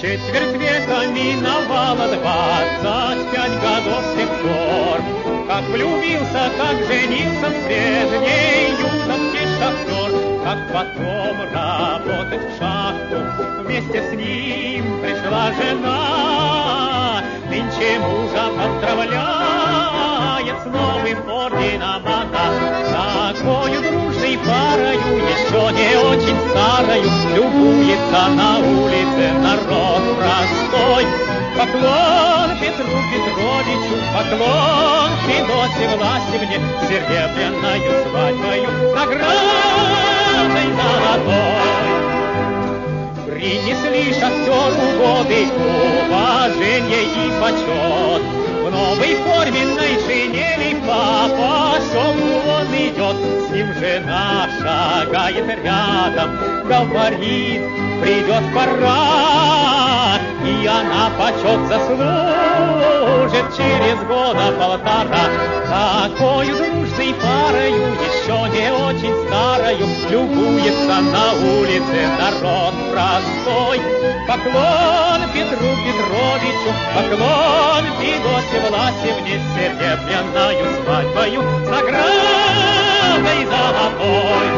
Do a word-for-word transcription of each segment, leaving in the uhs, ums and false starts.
Четверть века миновало, двадцать пять годов с тех пор, как влюбился, как женился в прежней юности шахтер, как потом работать в шахту вместе с ним пришла жена. Нынче мужа поздравляет с новым орденом она, такою дружной парою, еще не очень старою, любуется на улице народ простой. Поклон Петру Петровичу, поклон Федосе Власевне, серебряною свадьбою, наградой золотой. Принесли шахтеру годы уважение и почет. В новой форменной шинели по поселку он идет. С ним жена шагает рядом, говорит, придет пора, и она почет заслужит через года полтора. Такою дружной парою, еще не очень старою, любуется на улице народ простой. Поклон Петру Петровичу, поклон Федосе Власевне, серебряною свадьбою, с наградой золотой.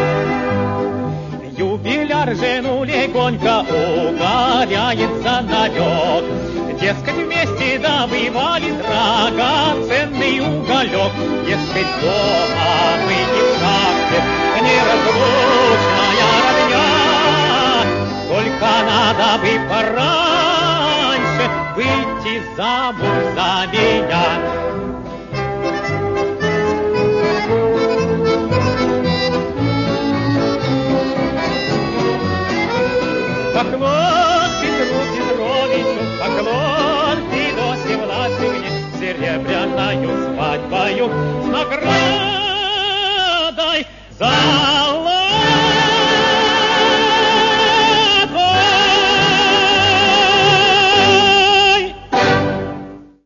Юбиляр жену легонько угоряет за налет, дескать, вместе добывали драгоценный уголек. Дескать, дома мы не в шахте, неразлучная родня, только надо бы пораньше выйти замуж за меня. Поклон Петру Петровичу, поклон Федосе Власевне, серебряною свадьбою, с наградой за